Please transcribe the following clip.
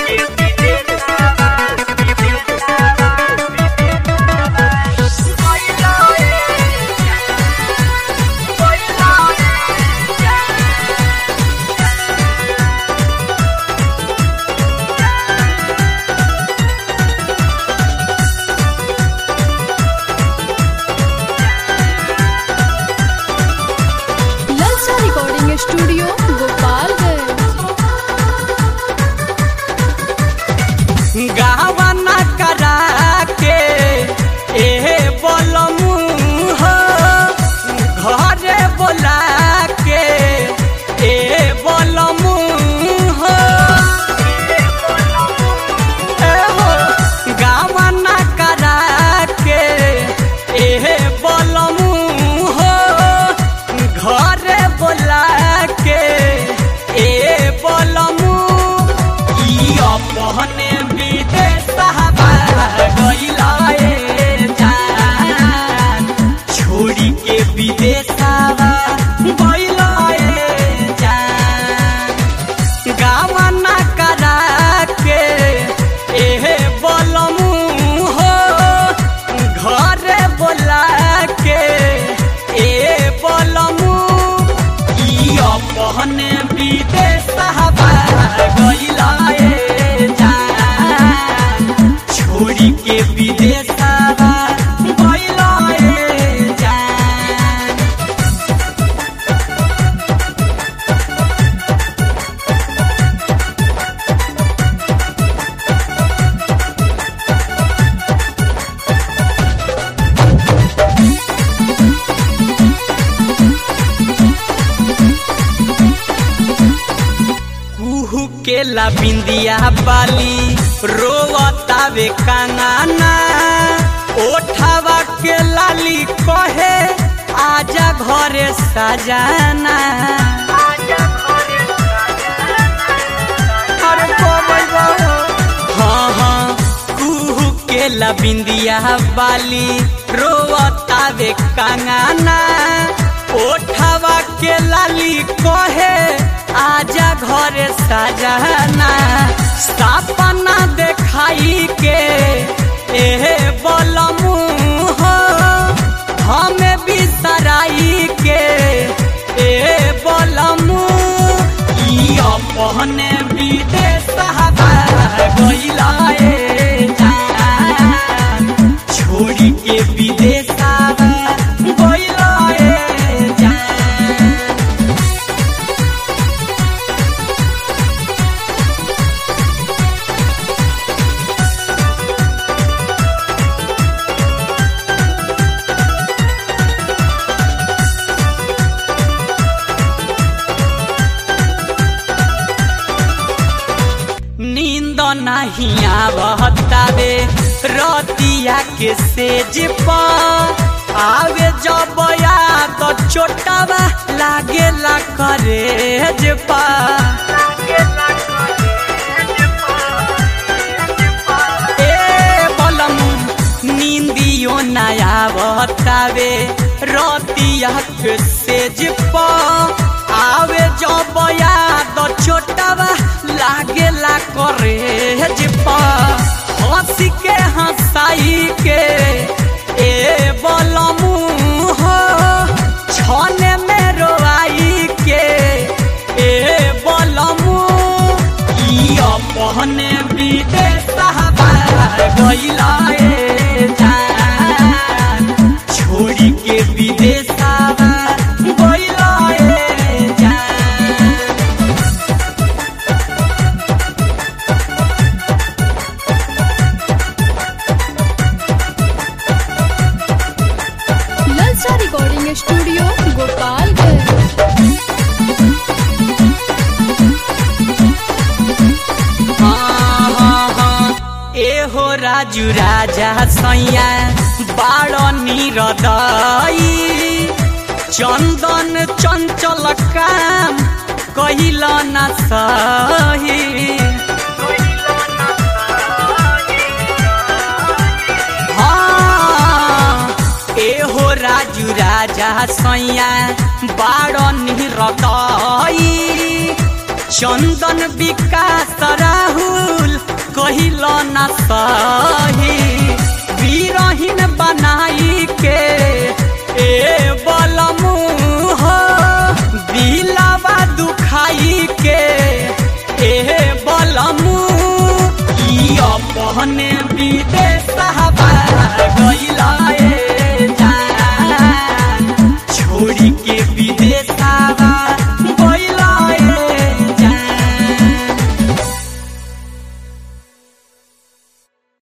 Studio Gopalganj. गावना करा के बोलमू हो घरे बोला के बोलमू हो गावना करा के बोलमू हो घरे बोला के बोलमू अपने विदेश गइला जान छोड़ी के विदेश गइला जान गावना करा के बोलमू हो घरे बोला के बोलमू अपने विदेश गइला जान छोड़ी के विदेश गइला जान। कुहू के ला बिंदिया बाली रोवतावे कांगाना ओठावा के लाली कहे आजा घरे सजाना। अरे हाँ हाँ कुहू के ला बिंदिया बाली रोवतावे कांगाना ओठावा के लाली कहे आजा घरे सजाना। सपना देखाई के बोलमू हो हमें बिसराई के बोलमू अपने विदेश गइला जान छोड़ी के विदेश गइला जान। नींद नहीं आवतावे रतिया के सेज पर आवे जब याद चोटावा लागेला करेज बोलमू नींदियो नया आवतावे रतिया के सेज पर आवे जब याद चोटावा लागेला करेज हंसी के हंसाई के बोलमू हो छने में रोआई के बोलमू अपने विदेश गइला जान छोड़ी के विदेश गइला जान। ललचा रिकॉर्डिंग स्टूडियो गोपालगंज। एहो राजू राजा सैया बाड़ निरदई चंदन चंचल काम कहिल न सही। हाँ एहो राजू राजा सैया बाड़ निरदई चंदन विकास राहुल कहिल न सही बीरहीन बनाई के ए बलमू हो दिलावा दुखाई के ए बलमू अपने विदेश गइला